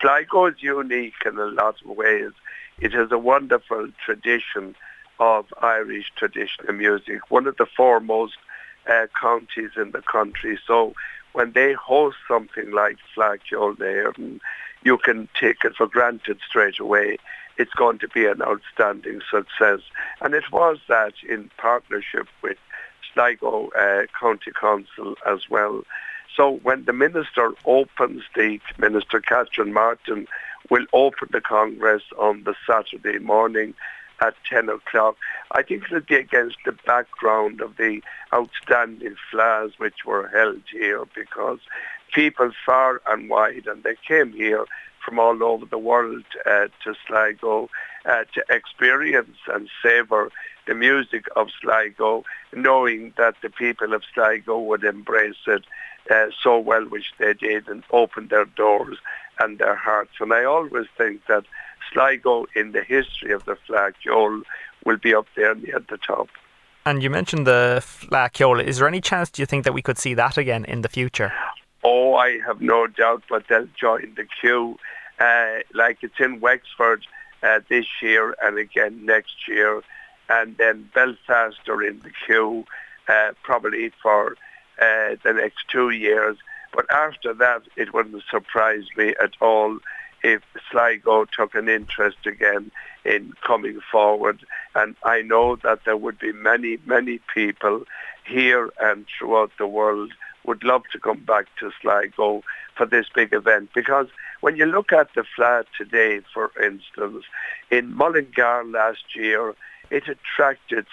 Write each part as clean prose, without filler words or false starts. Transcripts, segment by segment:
Sligo is unique in a lot of ways. It has a wonderful tradition of Irish traditional music, one of the foremost counties in the country. So when they host something like Fleadh there, you can take it for granted straight away. It's going to be an outstanding success. And it was that in partnership with Sligo County Council as well. So when the Minister opens, Minister Catherine Martin will open the Congress on the Saturday morning at 10 o'clock. I think it'll be against the background of the outstanding flags which were held here, because people far and wide, and they came here from all over the world to Sligo to experience and savour the music of Sligo, knowing that the people of Sligo would embrace it so well, which they did, and open their doors and their hearts. And I always think that Sligo, in the history of the Fleadh will be up there near the top. And you mentioned the Fleadh. Is there any chance, do you think, that we could see that again in the future? Oh, I have no doubt, but they'll join the queue. Like it's in Wexford this year and again next year. And then Belfast are in the queue probably for the next 2 years. But after that, it wouldn't surprise me at all if Sligo took an interest again in coming forward. And I know that there would be many, many people here and throughout the world would love to come back to Sligo for this big event. Because when you look at the Fleadh today, for instance, in Mullingar last year, it attracted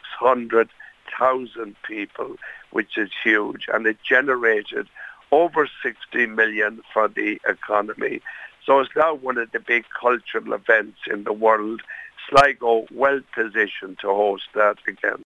600,000 people, which is huge, and it generated over 60 million for the economy. So it's now one of the big cultural events in the world. Sligo well positioned to host that again.